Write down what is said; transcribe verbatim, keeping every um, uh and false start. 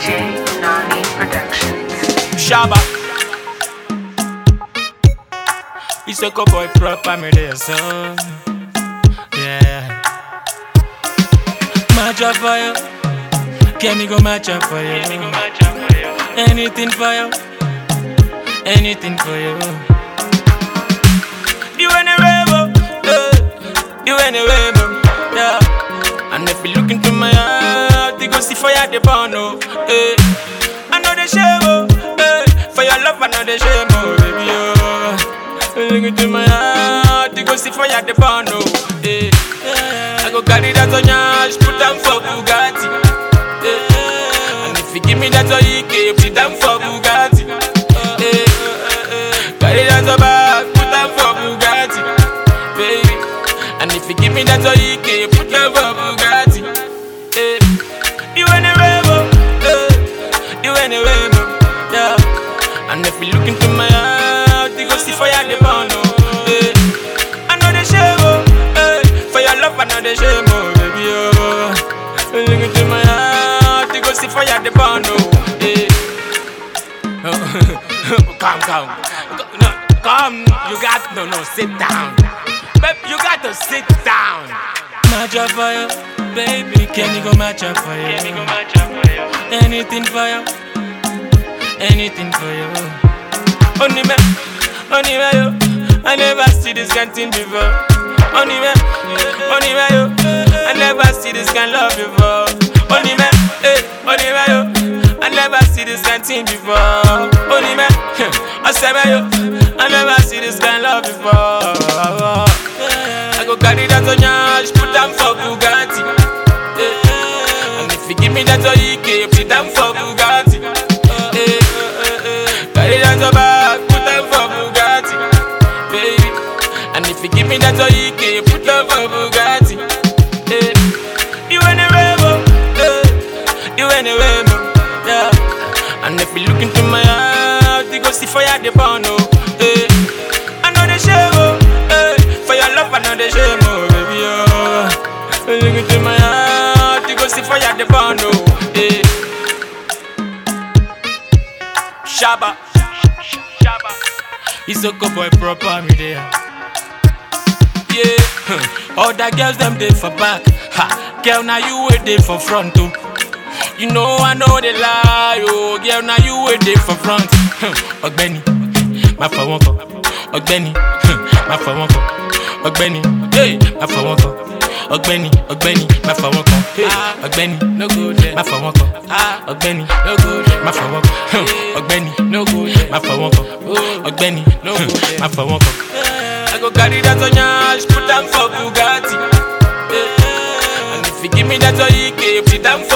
J Nani Productions. Shabba. It's a boy proper me there, son. Yeah. Match up for you. Can me go match up for you? Anything for you. Anything for you. You and a rainbow, yeah. You and a rainbow, yeah. And if you look into my heart, you go see fire the burn, oh, eh. I know the shame, oh, eh. For your love, I know the shame, oh, baby, oh. Look into my heart, you go see fire the burn, oh, eh. I go carry that on your ass, put them for Bugatti, eh. And if you give me that on E K, put them for Bugatti, eh. Carry that on back, put them for Bugatti, baby. And if you give me that on E K, put them for Bugatti, eh. You and a rainbow, eh. You and a rainbow, yeah. And if you look into my heart, you go see fire the burn, oh, eh. I know the shame, oh, eh. For your love, I know the shame, oh, baby, oh. Look into my heart, you go see fire the burn, oh, eh. Come, come, no, come, you got, no, no, sit down. Babe, you got to sit down. Match up for you, baby, can you go match up for you? Can you go match up for you? Anything for you, anything for you. Only me, only me, you. I never see this kind of thing before. Only me, only me, you. I never see this kind of love before. Only me, eh, only me, you. I never see this kind of thing before. Only me, I say me, you. I never see this kind of love before. I go carry that on your ass, put them for Bugatti, eh. And if you give me that on E K, put them for Bugatti, eh. Carry that on back, put them for Bugatti, baby. And if you give me that on E K, put them for Bugatti, eh. You and a rainbow, eh. You and a rainbow, yeah. And if you look into my heart, you go see fire the burn, oh, eh. I know the shame, oh, eh. For your love, I know the shame, oh, baby, oh. Look into my heart, you go see fire the burn, oh, eh. Shabba, Shabba. It's a good boy proper me there. Yeah, all the girls them dey for back. Ha, girl now you wait there for front too. You know I know they lie, oh, girl now you wait there for front. Ogbeni, my for one call. Ogbeni, my for one call. Ogbeni, hey, my for one call. Ogbeni, Ogbeni, my for one call. Hey, Ogbeni, no good, my for one call. Ogbeni, no good, my for one call. Ogbeni, no good, my for one call. Ogbeni, no good, my for one call. I go carry that on your ass, put them for Bugatti, and if you give me that on E K, put them for